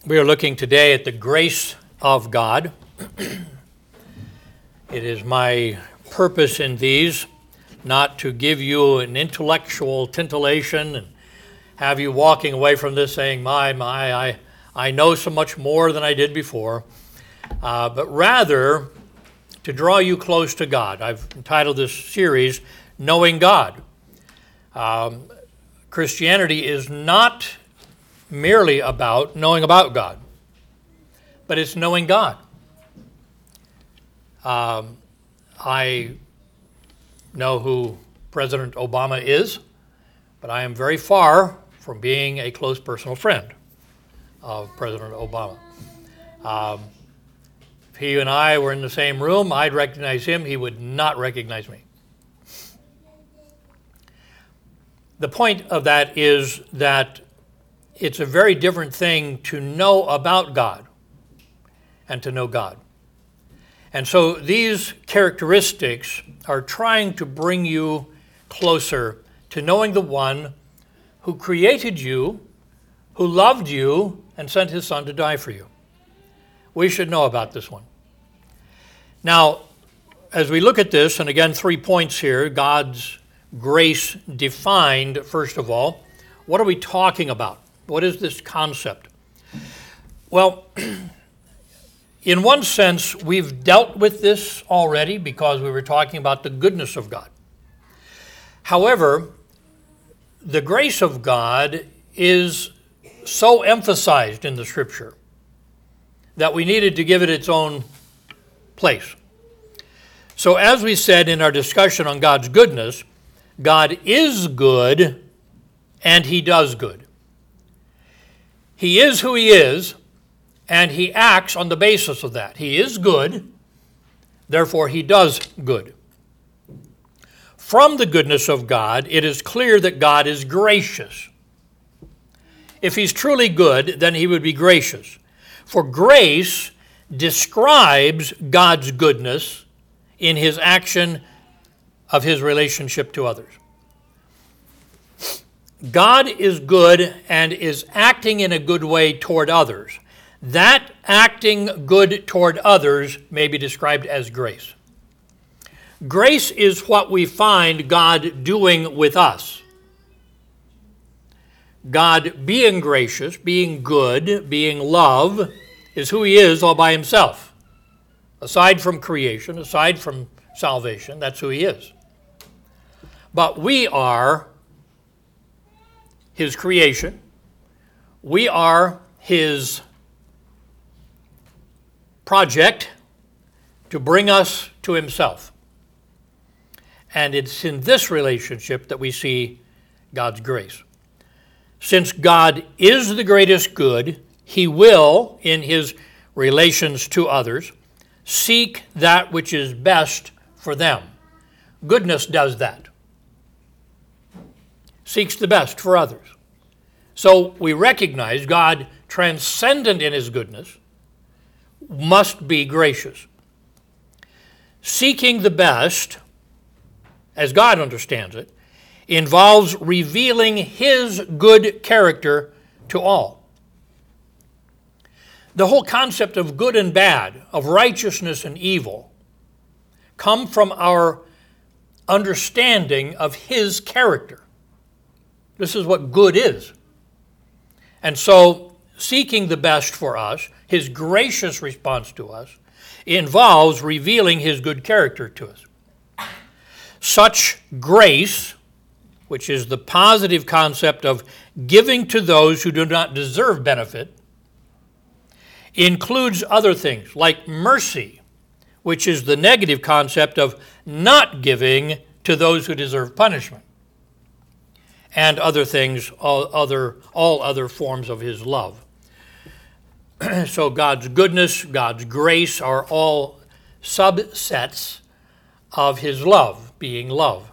We are looking today at the grace of God. It is my purpose in these not to give you an intellectual titillation and have you walking away from this saying, I know so much more than I did before, but rather to draw you close to God. I've entitled this series, Knowing God. Christianity is not merely about knowing about God, but it's knowing God. I know who President Obama is, but I am very far from being a close personal friend of President Obama. If he and I were in the same room, I'd recognize him. He would not recognize me. The point of that is that it's a very different thing to know about God and to know God. And so these characteristics are trying to bring you closer to knowing the one who created you, who loved you, and sent his son to die for you. We should know about this one. Now, as we look at this, and again, 3 points here, God's grace defined, first of all, what are we talking about? What is this concept? Well, in one sense, we've dealt with this already because we were talking about the goodness of God. However, the grace of God is so emphasized in the Scripture that we needed to give it its own place. So as we said in our discussion on God's goodness, God is good and he does good. He is who he is, and he acts on the basis of that. He is good, therefore he does good. From the goodness of God, it is clear that God is gracious. If he's truly good, then he would be gracious. For grace describes God's goodness in his action of his relationship to others. God is good and is acting in a good way toward others. That acting good toward others may be described as grace. Grace is what we find God doing with us. God being gracious, being good, being love, is who he is all by himself. Aside from creation, aside from salvation, that's who he is. But we are his creation. We are his project to bring us to himself. And it's in this relationship that we see God's grace. Since God is the greatest good, he will, in his relations to others, seek that which is best for them. Goodness does that. Seeks the best for others. So we recognize God, transcendent in his goodness, must be gracious. Seeking the best, as God understands it, involves revealing his good character to all. The whole concept of good and bad, of righteousness and evil, come from our understanding of his character. This is what good is. And so, seeking the best for us, his gracious response to us, involves revealing his good character to us. Such grace, which is the positive concept of giving to those who do not deserve benefit, includes other things like mercy, which is the negative concept of not giving to those who deserve punishment, and other things, all other forms of his love. So God's goodness, God's grace are all subsets of his love, being love.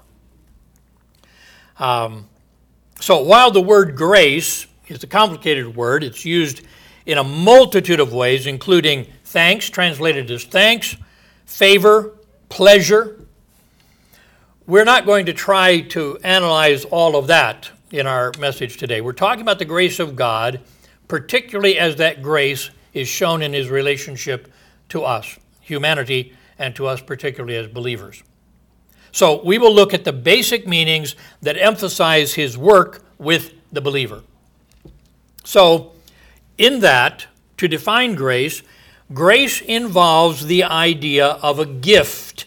So while the word grace is a complicated word, it's used in a multitude of ways, including thanks, translated as thanks, favor, pleasure. We're not going to try to analyze all of that in our message today. We're talking about the grace of God particularly as that grace is shown in his relationship to us, humanity, and to us particularly as believers. So we will look at the basic meanings that emphasize his work with the believer. So in that, to define grace, grace involves the idea of a gift.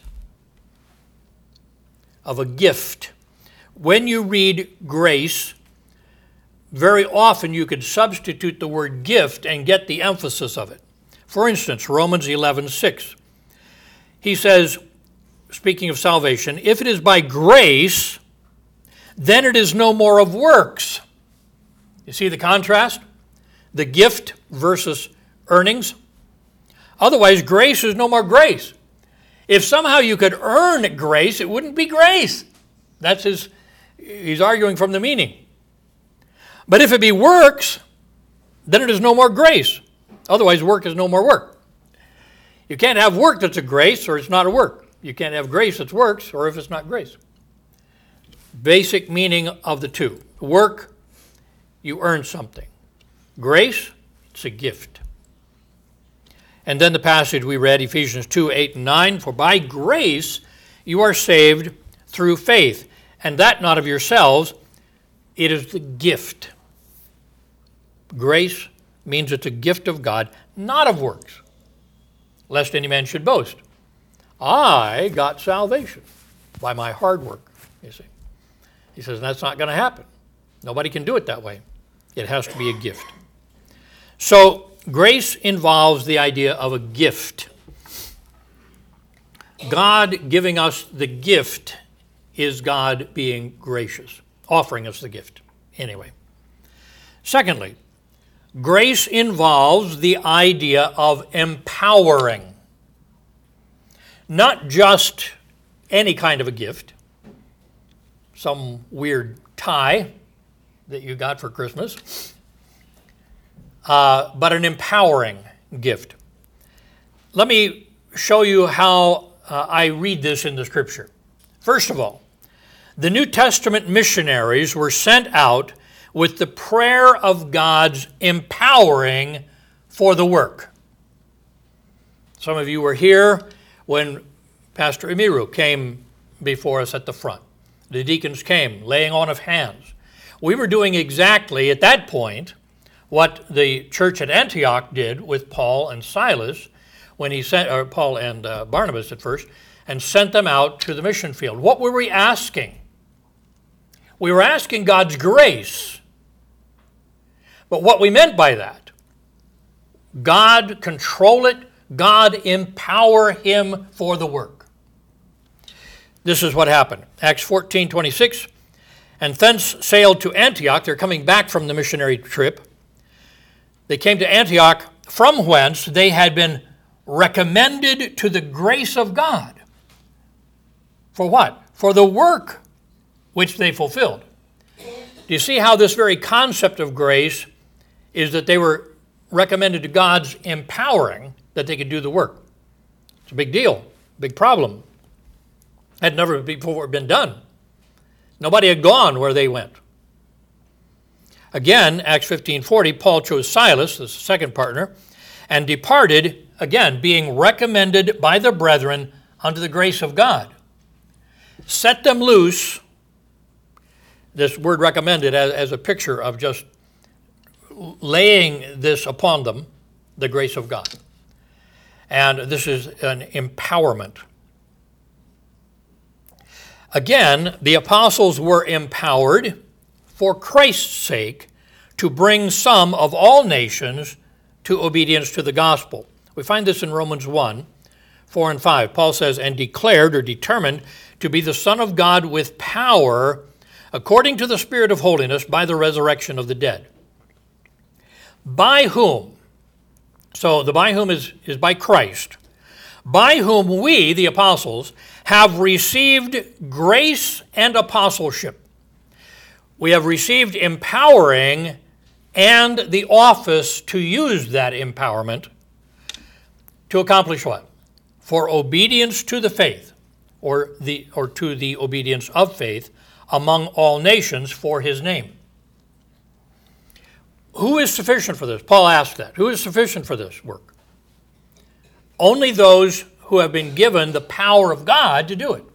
Of a gift. When you read grace, very often you could substitute the word gift and get the emphasis of it. For instance, Romans 11:6. He says, speaking of salvation, if it is by grace, then it is no more of works. You see the contrast? The gift versus earnings. Otherwise, grace is no more grace. If somehow you could earn grace, it wouldn't be grace. He's arguing from the meaning. But if it be works, then it is no more grace. Otherwise, work is no more work. You can't have work that's a grace or it's not a work. You can't have grace that's works or if it's not grace. Basic meaning of the two. Work, you earn something. Grace, it's a gift. And then the passage we read, Ephesians 2:8-9, for by grace you are saved through faith, and that not of yourselves, it is the gift. Grace means it's a gift of God, not of works, lest any man should boast. I got salvation by my hard work, you see. He says that's not going to happen. Nobody can do it that way. It has to be a gift. So grace involves the idea of a gift. God giving us the gift is God being gracious, offering us the gift. Anyway. Secondly, grace involves the idea of empowering. Not just any kind of a gift, some weird tie that you got for Christmas, but an empowering gift. Let me show you how I read this in the Scripture. First of all, the New Testament missionaries were sent out with the prayer of God's empowering for the work. Some of you were here when Pastor Emiru came before us at the front. The deacons came, laying on of hands. We were doing exactly at that point what the church at Antioch did with Paul and Silas when he sent, or Paul and Barnabas at first, and sent them out to the mission field. What were we asking? We were asking God's grace. But what we meant by that, God control it, God empower him for the work. This is what happened. Acts 14:26, and thence sailed to Antioch. They're coming back from the missionary trip. They came to Antioch, from whence they had been recommended to the grace of God. For what? For the work which they fulfilled. Do you see how this very concept of grace is that they were recommended to God's empowering that they could do the work? It's a big deal, big problem. Had never before been done. Nobody had gone where they went. Again, Acts 15:40, Paul chose Silas, the second partner, and departed, again, being recommended by the brethren unto the grace of God. Set them loose. This word recommended as a picture of just laying this upon them, the grace of God. And this is an empowerment. Again, the apostles were empowered for Christ's sake to bring some of all nations to obedience to the gospel. We find this in Romans 1:4-5. Paul says, and declared or determined to be the Son of God with power according to the Spirit of holiness by the resurrection of the dead. By whom? So the by whom is by Christ. By whom we, the apostles, have received grace and apostleship. We have received empowering and the office to use that empowerment to accomplish what? For obedience to the faith, or to the obedience of faith among all nations for his name. who is sufficient for this? Paul asked that. Who is sufficient for this work? Only those who have been given the power of God to do it.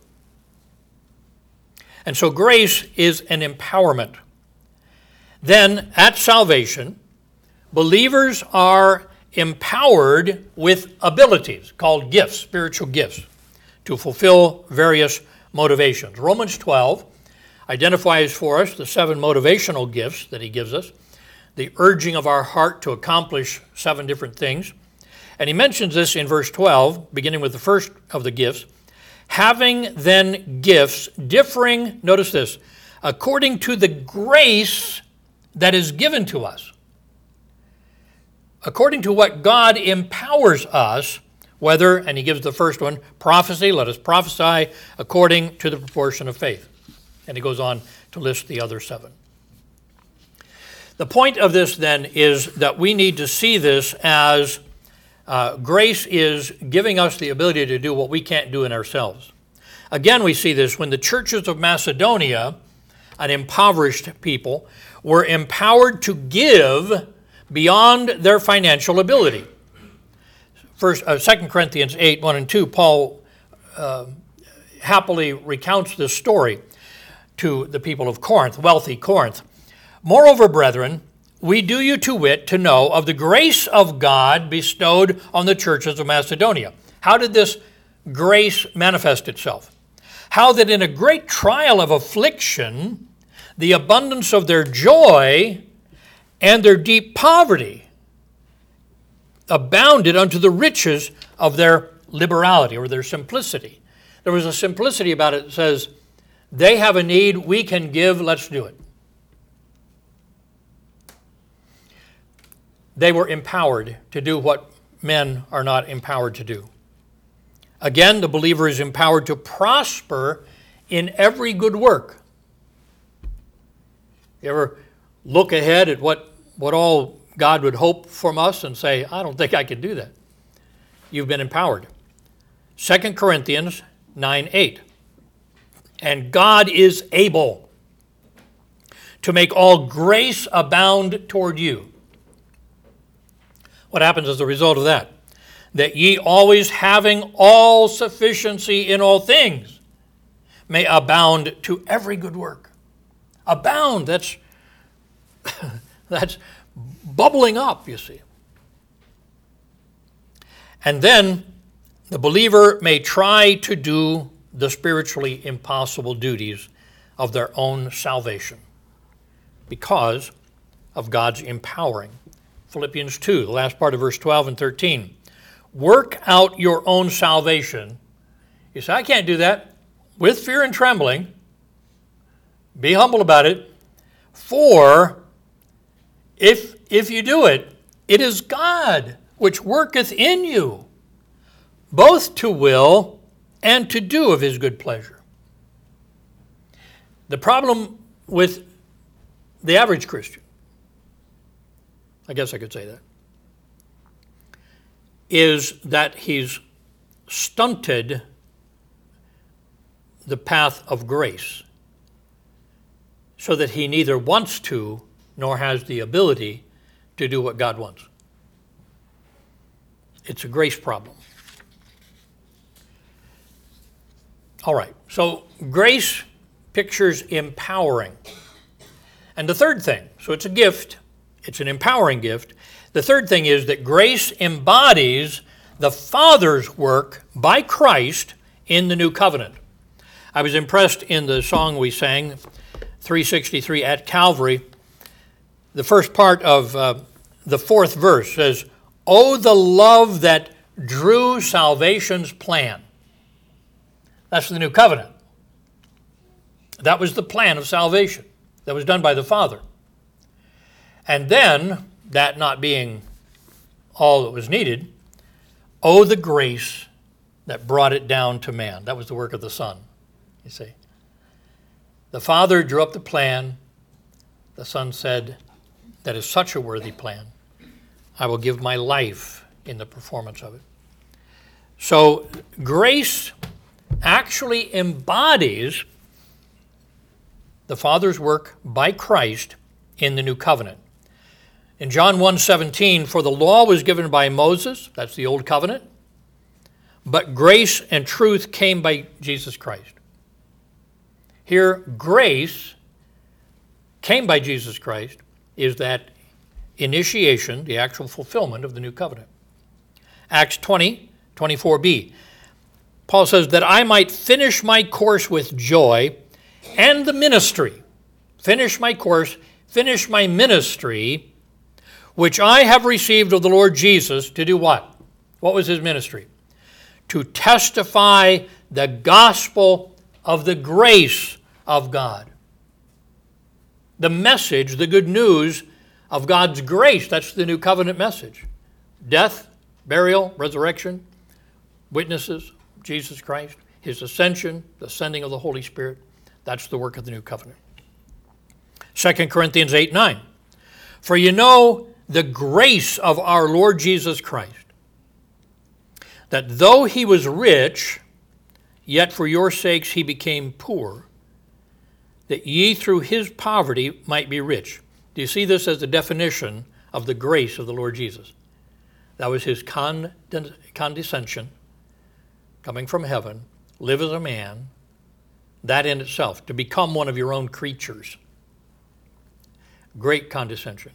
And so grace is an empowerment. Then, at salvation, believers are empowered with abilities called gifts, spiritual gifts, to fulfill various motivations. Romans 12 identifies for us the 7 motivational gifts that he gives us, the urging of our heart to accomplish 7 different things. And he mentions this in verse 12, beginning with the first of the gifts. Having then gifts differing, notice this, according to the grace that is given to us. According to what God empowers us, whether, and he gives the first one, prophecy, let us prophesy according to the proportion of faith. And he goes on to list the other 7. The point of this then is that we need to see this as grace is giving us the ability to do what we can't do in ourselves. Again, we see this when the churches of Macedonia, an impoverished people, were empowered to give beyond their financial ability. 2 Corinthians 8, 1 and 2, Paul happily recounts this story to the people of Corinth, wealthy Corinth. Moreover, brethren, we do you to wit to know of the grace of God bestowed on the churches of Macedonia. How did this grace manifest itself? How that in a great trial of affliction, the abundance of their joy and their deep poverty abounded unto the riches of their liberality or their simplicity. There was a simplicity about it that says, they have a need, we can give, let's do it. They were empowered to do what men are not empowered to do. Again, the believer is empowered to prosper in every good work. You ever look ahead at what all God would hope from us and say, I don't think I can do that? You've been empowered. 2 Corinthians 9:8. And God is able to make all grace abound toward you. What happens as a result of that? That ye always having all sufficiency in all things may abound to every good work. Abound, that's bubbling up, you see. And then the believer may try to do the spiritually impossible duties of their own salvation because of God's empowering. Philippians 2, the last part of verse 12 and 13. Work out your own salvation. You say, I can't do that. With fear and trembling. Be humble about it. For if you do it, it is God which worketh in you, both to will and to do of his good pleasure. The problem with the average Christian, I guess I could say that, is that he's stunted the path of grace so that he neither wants to nor has the ability to do what God wants. It's a grace problem. All right, so grace pictures empowering. And the third thing, so it's a gift, it's an empowering gift. The third thing is that grace embodies the Father's work by Christ in the new covenant. I was impressed in the song we sang, 363 at Calvary. The first part of the fourth verse says, "Oh, the love that drew salvation's plan." That's the new covenant. That was the plan of salvation that was done by the Father. And then, that not being all that was needed, oh, the grace that brought it down to man. That was the work of the Son, you see. The Father drew up the plan. The Son said, that is such a worthy plan. I will give my life in the performance of it. So grace actually embodies the Father's work by Christ in the new covenant. In John 1:17, for the law was given by Moses, that's the old covenant, but grace and truth came by Jesus Christ. Here, grace came by Jesus Christ is that initiation, the actual fulfillment of the new covenant. Acts 20:24b. Paul says, that I might finish my course with joy and the ministry. Finish my course, finish my ministry, which I have received of the Lord Jesus to do what? What was his ministry? To testify the gospel of the grace of God. The message, the good news of God's grace. That's the new covenant message. Death, burial, resurrection, witnesses, Jesus Christ, his ascension, the sending of the Holy Spirit. That's the work of the new covenant. 2 Corinthians 8:9. For you know the grace of our Lord Jesus Christ, that though he was rich, yet for your sakes he became poor, that ye through his poverty might be rich. Do you see this as the definition of the grace of the Lord Jesus? That was his condescension, coming from heaven, live as a man, that in itself, to become one of your own creatures. Great condescension.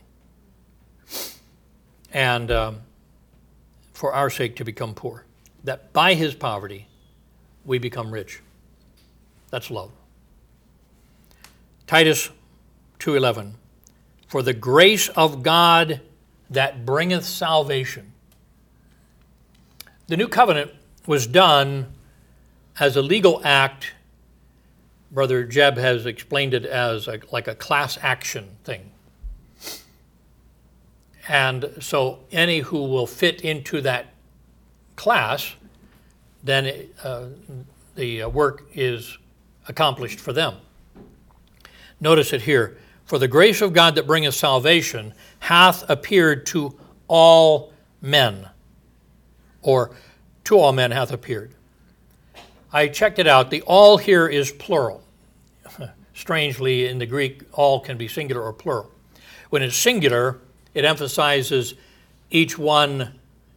And for our sake to become poor. That by his poverty we become rich. That's love. Titus 2:11. For the grace of God that bringeth salvation. The new covenant was done as a legal act. Brother Jeb has explained it as like a class action thing. And so any who will fit into that class, then the work is accomplished for them. Notice it here. For the grace of God that bringeth salvation hath appeared to all men. Or to all men hath appeared. I checked it out. The all here is plural. Strangely, in the Greek, all can be singular or plural. When it's singular, it emphasizes each one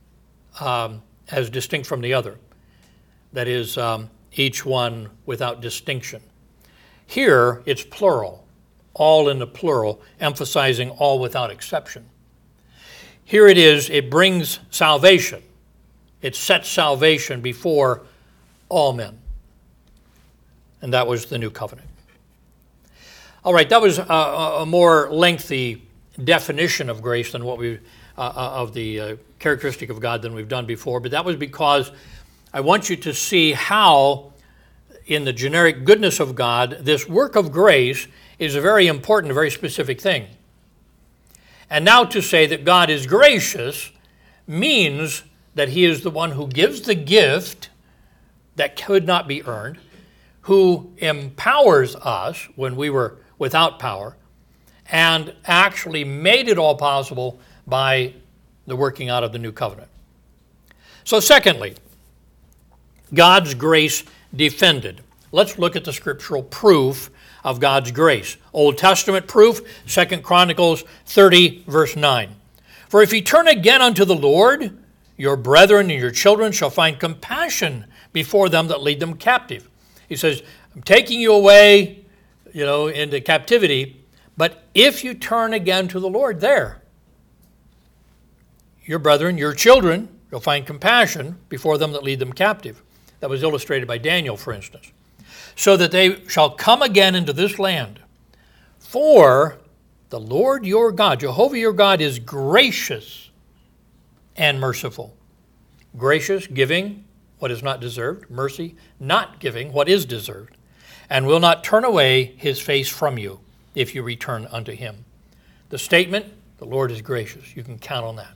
as distinct from the other. That is, each one without distinction. Here, it's plural, all in the plural, emphasizing all without exception. Here it is, it brings salvation. It sets salvation before all men. And that was the new covenant. All right, that was a more lengthy definition of grace than what we of the characteristic of God than we've done before, but that was because I want you to see how, in the generic goodness of God, this work of grace is a very important, very specific thing. And now to say that God is gracious means that he is the one who gives the gift that could not be earned, who empowers us when we were without power, and actually made it all possible by the working out of the new covenant. So secondly, God's grace defended. Let's look at the scriptural proof of God's grace. Old Testament proof, 2 Chronicles 30, verse 9. For if ye turn again unto the Lord, your brethren and your children shall find compassion before them that lead them captive. He says, I'm taking you away, into captivity, but if you turn again to the Lord there, your brethren, your children, you'll find compassion before them that lead them captive. That was illustrated by Daniel, for instance. So that they shall come again into this land. For the Lord your God, Jehovah your God, is gracious and merciful. Gracious, giving what is not deserved. Mercy, not giving what is deserved. And will not turn away his face from you if you return unto him. The statement, the Lord is gracious. You can count on that.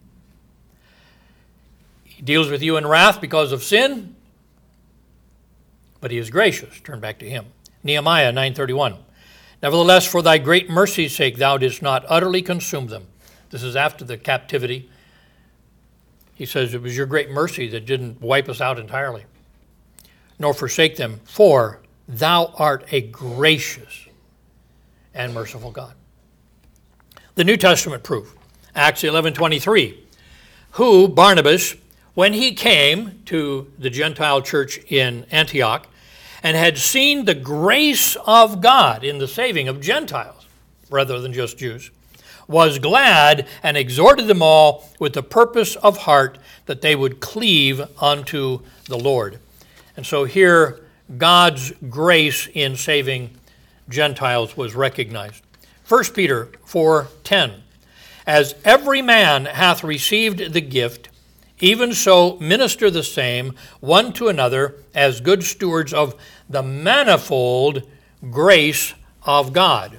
He deals with you in wrath because of sin, but he is gracious. Turn back to him. Nehemiah 9:31. Nevertheless, for thy great mercy's sake, thou didst not utterly consume them. This is after the captivity. He says it was your great mercy that didn't wipe us out entirely, nor forsake them, for thou art a gracious and merciful God. The New Testament proof. Acts 11:23, who, Barnabas, when he came to the Gentile church in Antioch and had seen the grace of God in the saving of Gentiles rather than just Jews, was glad and exhorted them all with the purpose of heart that they would cleave unto the Lord. And so here, God's grace in saving Gentiles was recognized. 1 Peter 4:10, as every man hath received the gift, even so minister the same one to another as good stewards of the manifold grace of God.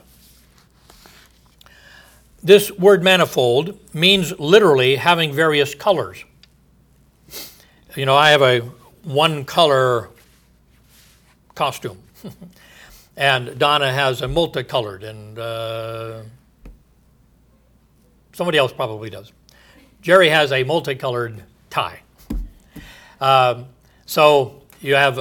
This word manifold means literally having various colors. You know, I have a one-color costume, and Donna has a multicolored, and somebody else probably does. Jerry has a multicolored tie. So you have,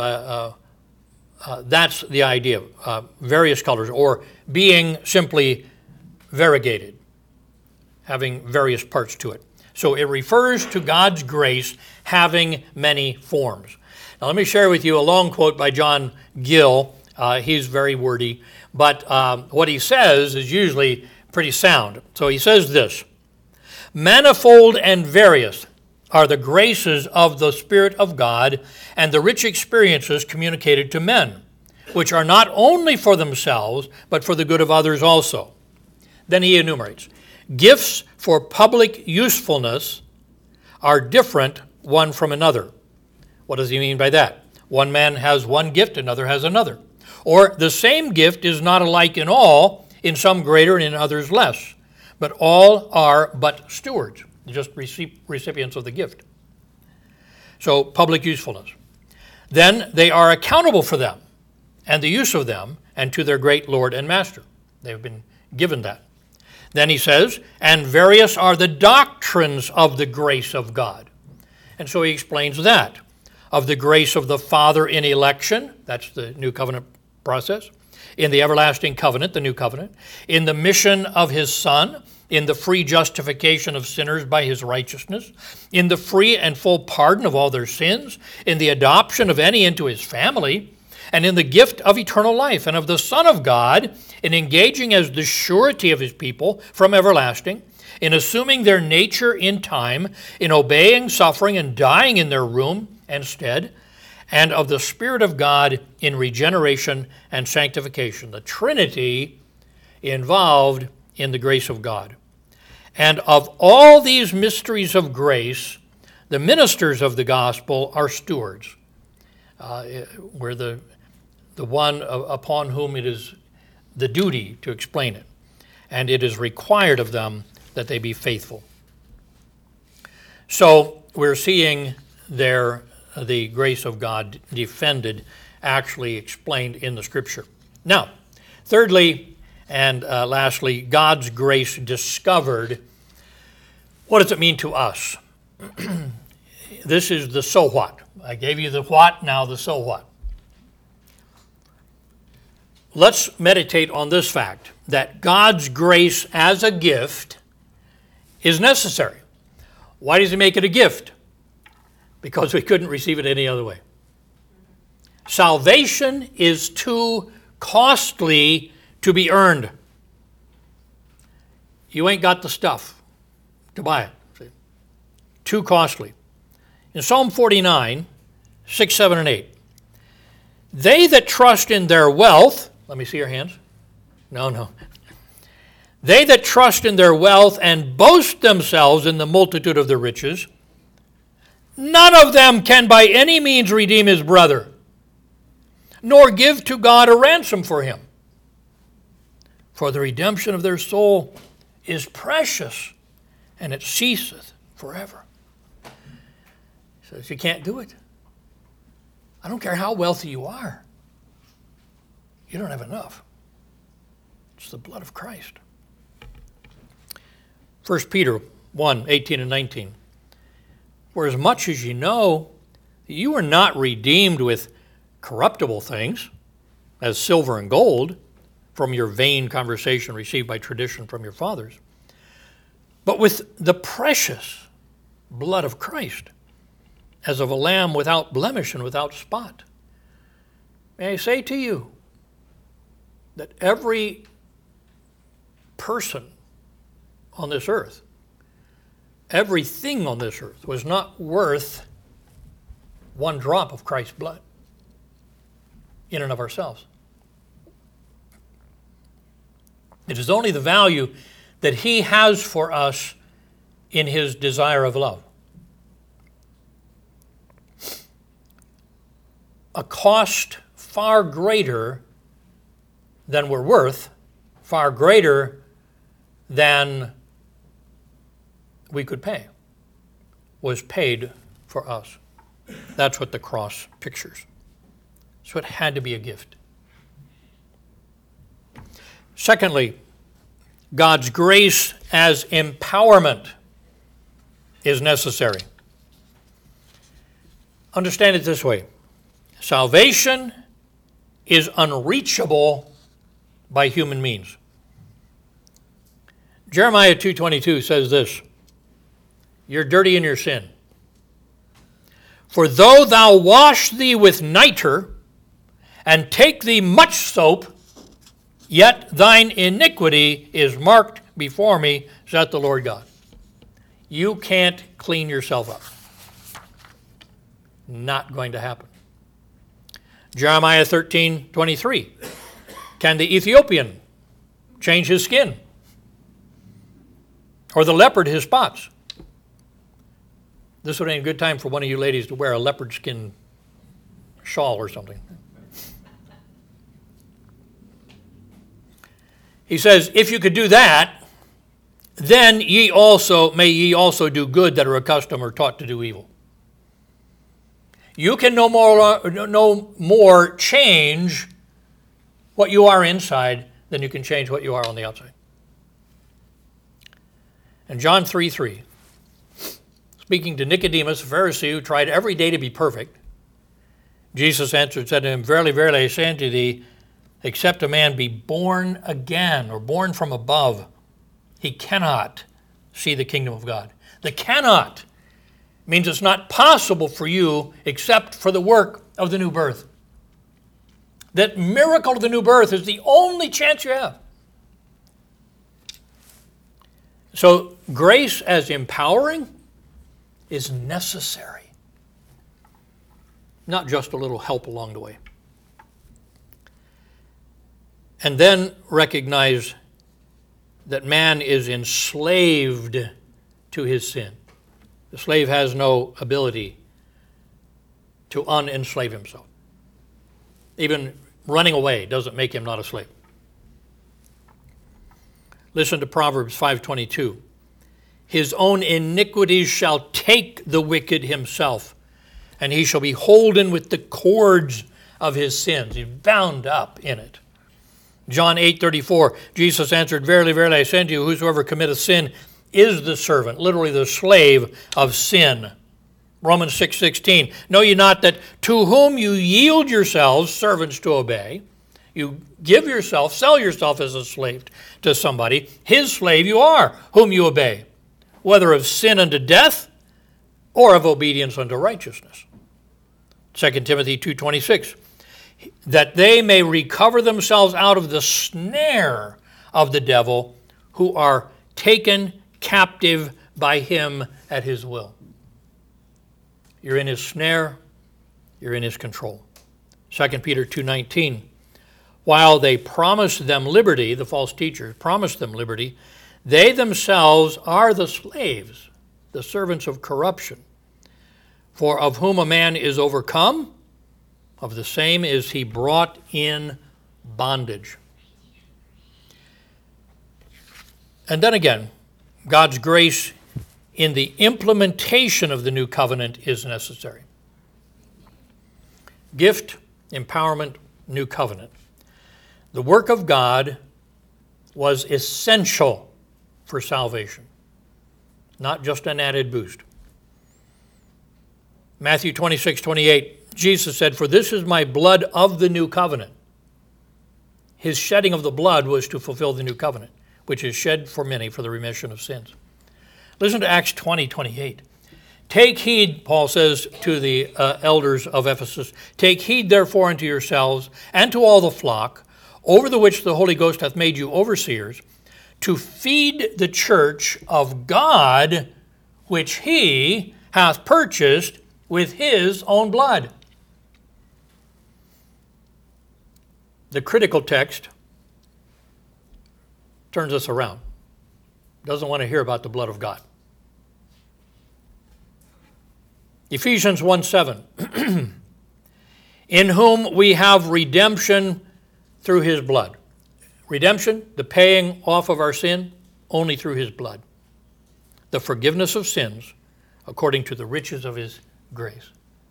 that's the idea, various colors, or being simply variegated, having various parts to it. So it refers to God's grace having many forms. Now let me share with you a long quote by John Gill. He's very wordy, but what he says is usually pretty sound. So he says this: manifold and various are the graces of the Spirit of God and the rich experiences communicated to men, which are not only for themselves, but for the good of others also. Then he enumerates, gifts for public usefulness are different one from another. What does he mean by that? One man has one gift, another has another. Or the same gift is not alike in all, in some greater and in others less. But all are but stewards, just recipients of the gift. So public usefulness. Then they are accountable for them and the use of them and to their great Lord and Master. They've been given that. Then he says, and various are the doctrines of the grace of God. And so he explains that. Of the grace of the Father in election, that's the new covenant process, in the everlasting covenant, the new covenant, in the mission of his Son, in the free justification of sinners by his righteousness, in the free and full pardon of all their sins, in the adoption of any into his family, and in the gift of eternal life, and of the Son of God, in engaging as the surety of his people from everlasting, in assuming their nature in time, in obeying, suffering, and dying in their room and stead, and of the Spirit of God in regeneration and sanctification. The Trinity involved in the grace of God. And of all these mysteries of grace, the ministers of the gospel are stewards. We're the one upon whom it is the duty to explain it. And it is required of them that they be faithful. So we're seeing there the grace of God defended, actually explained in the Scripture. Now, thirdly and lastly, God's grace discovered. What does it mean to us? This is the so what. I gave you the what, now the so what. Let's meditate on this fact, that God's grace as a gift is necessary. Why does he make it a gift? Because we couldn't receive it any other way. Salvation is too costly to be earned. You ain't got the stuff to buy it. See? Too costly. In Psalm 49, 6, 7, and 8, they that trust in their wealth, let me see your hands. No. They that trust in their wealth and boast themselves in the multitude of their riches, none of them can by any means redeem his brother, nor give to God a ransom for him. For the redemption of their soul is precious, and it ceaseth forever. He says, you can't do it. I don't care how wealthy you are. You don't have enough. It's the blood of Christ. 1 Peter 1, 18 and 19. For as much as you know, you are not redeemed with corruptible things, as silver and gold, from your vain conversation received by tradition from your fathers, but with the precious blood of Christ, as of a lamb without blemish and without spot. May I say to you that every person on this earth, everything on this earth was not worth one drop of Christ's blood in and of ourselves. It is only the value that he has for us in his desire of love. A cost far greater than we're worth, far greater than we could pay, was paid for us. That's what the cross pictures. So it had to be a gift. Secondly, God's grace as empowerment is necessary. Understand it this way. Salvation is unreachable by human means. Jeremiah 2:22 says this, "You're dirty in your sin. For though thou wash thee with nitre, and take thee much soap, yet thine iniquity is marked before me, saith the Lord God." You can't clean yourself up. Not going to happen. Jeremiah 13:23. Can the Ethiopian change his skin? Or the leopard his spots? This would be a good time for one of you ladies to wear a leopard skin shawl or something. He says, if you could do that, then may ye also do good that are accustomed or taught to do evil. You can no more change what you are inside than you can change what you are on the outside. And John 3:3, speaking to Nicodemus, a Pharisee who tried every day to be perfect, Jesus answered, said to him, "Verily, verily, I say unto thee, except a man be born again," or born from above, he cannot see the kingdom of God. The cannot means it's not possible for you except for the work of the new birth. That miracle of the new birth is the only chance you have. So grace as empowering is necessary, not just a little help along the way. And then recognize that man is enslaved to his sin. The slave has no ability to unenslave himself. Even running away doesn't make him not a slave. Listen to Proverbs 5:22. "His own iniquities shall take the wicked himself, and he shall be holden with the cords of his sins." He's bound up in it. John 8:34, Jesus answered, "Verily, verily, I say unto you, whosoever committeth sin is the servant," literally the slave of sin. Romans 6:16, "Know ye not that to whom you yield yourselves servants to obey, you give yourself, sell yourself as a slave to somebody, his slave you are, whom you obey, whether of sin unto death or of obedience unto righteousness." 2 Timothy 2:26, "That they may recover themselves out of the snare of the devil, who are taken captive by him at his will." You're in his snare, you're in his control. 2 Peter 2:19, "While they promise them liberty," the false teachers promise them liberty, "they themselves are the slaves, the servants of corruption. For of whom a man is overcome, of the same is he brought in bondage." And then again, God's grace in the implementation of the new covenant is necessary. Gift, empowerment, new covenant. The work of God was essential for salvation, not just an added boost. Matthew 26:28, Jesus said, "For this is my blood of the new covenant." His shedding of the blood was to fulfill the new covenant, which is shed for many for the remission of sins. Listen to Acts 20:28. Take heed, Paul says to the elders of Ephesus, take heed therefore unto yourselves and to all the flock, over the which the Holy Ghost hath made you overseers, to feed the church of God, which he hath purchased with his own blood. The critical text turns us around. Doesn't want to hear about the blood of God. Ephesians 1:7, in whom we have redemption through his blood. Redemption, the paying off of our sin, only through his blood. The forgiveness of sins according to the riches of his grace.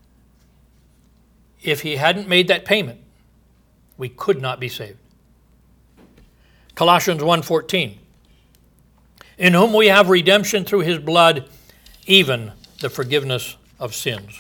If he hadn't made that payment, we could not be saved. Colossians 1:14, in whom we have redemption through his blood, even the forgiveness of sins.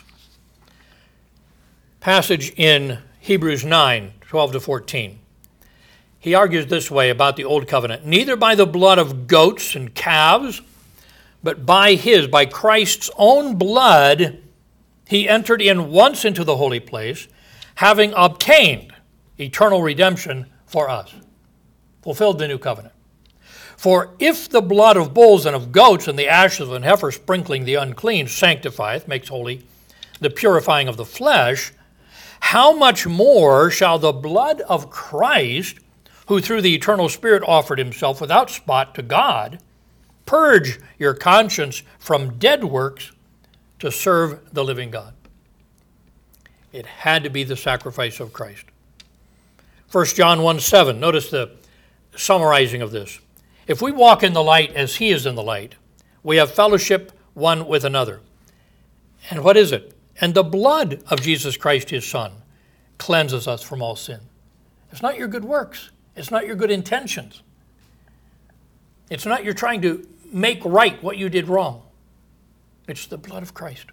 Passage in Hebrews 9:12-14. He argues this way about the old covenant. Neither by the blood of goats and calves, but by Christ's own blood, he entered in once into the holy place, having obtained eternal redemption for us. Fulfilled the new covenant. For if the blood of bulls and of goats and the ashes of an heifer sprinkling the unclean sanctifieth, makes holy, the purifying of the flesh, how much more shall the blood of Christ, who through the eternal Spirit offered himself without spot to God, purge your conscience from dead works to serve the living God? It had to be the sacrifice of Christ. 1 John 1:7, notice the summarizing of this. If we walk in the light as he is in the light, we have fellowship one with another. And what is it? And the blood of Jesus Christ, his Son, cleanses us from all sin. It's not your good works. It's not your good intentions. It's not your trying to make right what you did wrong. It's the blood of Christ.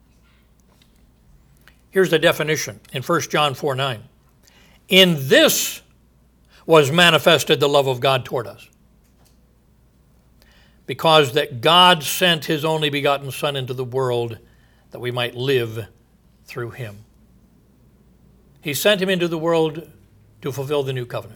Here's the definition in 1 John 4:9. In this was manifested the love of God toward us, because that God sent his only begotten Son into the world that we might live through him. He sent him into the world to fulfill the new covenant.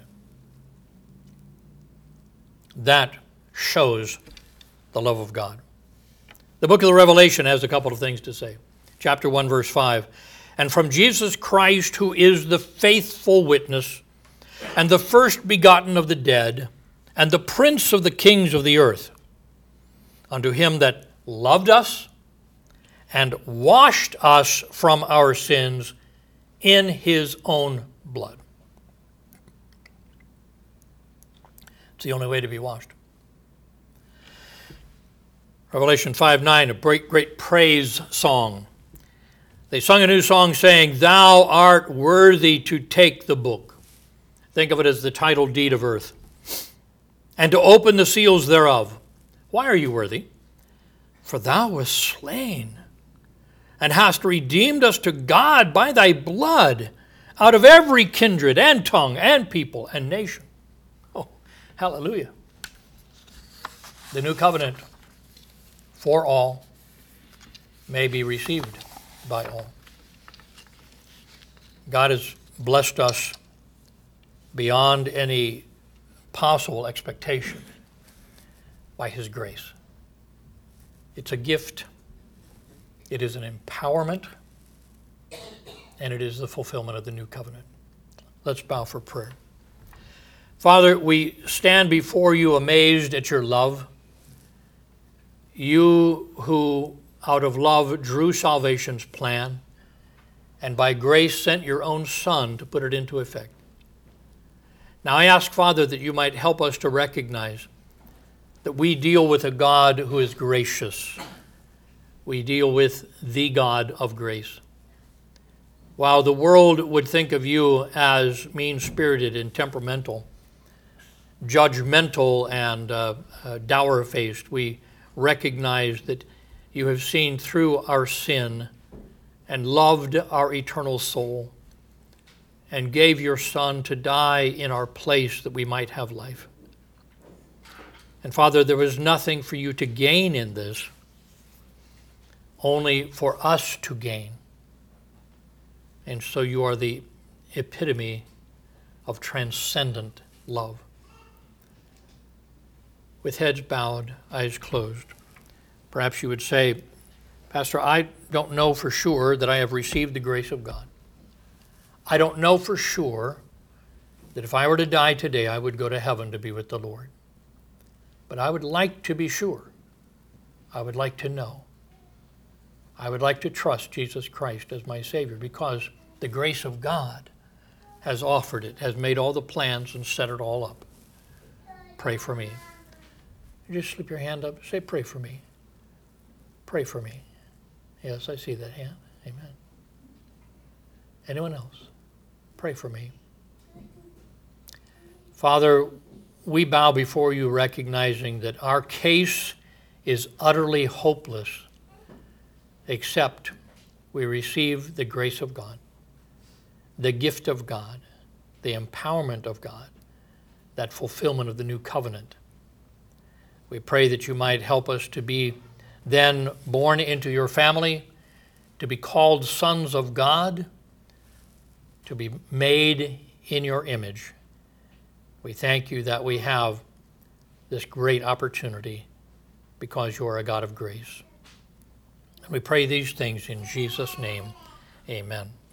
That shows the love of God. The book of the Revelation has a couple of things to say. Chapter 1, verse 5. And from Jesus Christ, who is the faithful witness, and the first begotten of the dead, and the prince of the kings of the earth, unto him that loved us and washed us from our sins in his own blood. It's the only way to be washed. Revelation 5:9, a great praise song. They sung a new song saying, Thou art worthy to take the book. Think of it as the title deed of earth. And to open the seals thereof. Why are you worthy? For thou wast slain, and hast redeemed us to God by thy blood, out of every kindred and tongue and people and nation. Oh, hallelujah. The new covenant for all may be received by all. God has blessed us beyond any possible expectation by his grace. It's a gift, it is an empowerment, and it is the fulfillment of the new covenant. Let's bow for prayer. Father, we stand before you amazed at your love. You who out of love drew salvation's plan, and by grace sent your own Son to put it into effect. Now I ask, Father, that you might help us to recognize that we deal with a God who is gracious. We deal with the God of grace. While the world would think of you as mean-spirited and temperamental, judgmental and dour-faced, we recognize that you have seen through our sin and loved our eternal soul and gave your Son to die in our place that we might have life. And Father, there was nothing for you to gain in this, only for us to gain. And so you are the epitome of transcendent love. With heads bowed, eyes closed, perhaps you would say, Pastor, I don't know for sure that I have received the grace of God. I don't know for sure that if I were to die today, I would go to heaven to be with the Lord. But I would like to be sure. I would like to know. I would like to trust Jesus Christ as my Savior because the grace of God has offered it, has made all the plans and set it all up. Pray for me. You just slip your hand up. Say, pray for me. Pray for me. Yes, I see that hand. Amen. Anyone else? Pray for me. Father, we bow before you recognizing that our case is utterly hopeless except we receive the grace of God, the gift of God, the empowerment of God, that fulfillment of the new covenant. We pray that you might help us to be then born into your family, to be called sons of God, to be made in your image. We thank you that we have this great opportunity because you are a God of grace. And we pray these things in Jesus' name. Amen.